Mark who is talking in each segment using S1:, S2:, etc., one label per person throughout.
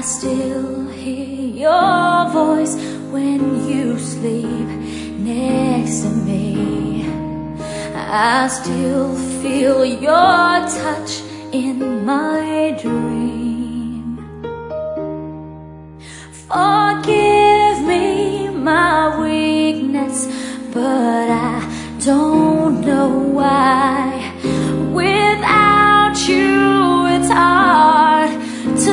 S1: still hear your voice when you sleep next to me. I still feel your touch in my dream. Forgive me my weakness, but I don't know why. Without you it's hard to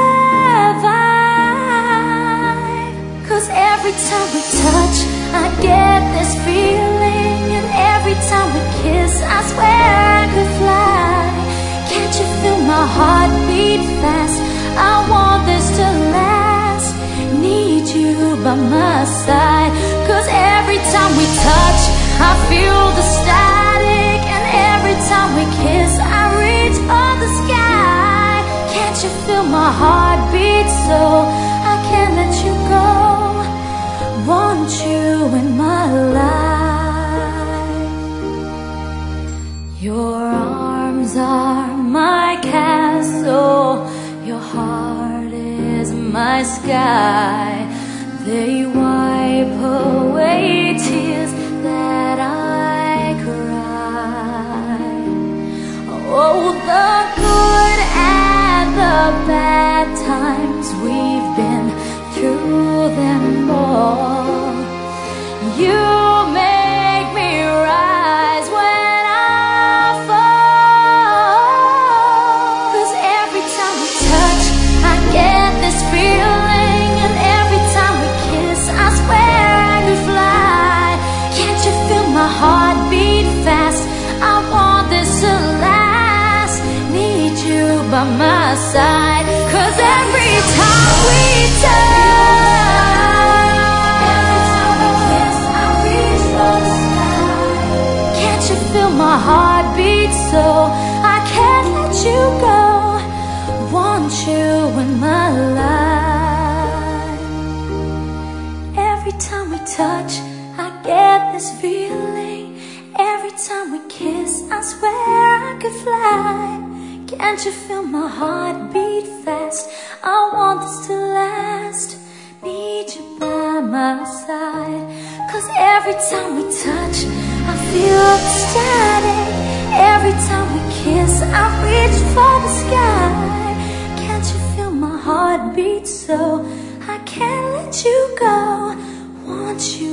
S1: survive. 'Cause every time we touch I get this feeling, and every time we kiss I swear I could fly. Can't you feel my heart beat fast? I want this to last. Need you by my side. 'Cause every time we touch I feel the static, and every time we kiss I reach for the sky. Can't you feel my heart beat so I can't let you go? Want you in my life. Your arms are my castle, your heart is my sky. They wipe away tears that I cry. Oh, the good and the bad times, we've been through them all. You make me rise when I fall. 'Cause every time we touch I get this feeling, and every time we kiss I swear I could fly. Can't you feel my heart beat fast? I want this to last. Need you by my side. 'Cause every time we touch, every time we kiss I reach for the sky. Can't you feel my heart beat so I can't let you go? Want you in my life. Every time we touch I get this feeling, every time we kiss I swear I could fly. Can't you feel my heart beat fast? I want this to last. Need you by my side. 'Cause every time we touch I feel the static, every time we kiss I reach for the sky. Can't you feel my heart beat so I can't let you go? Want you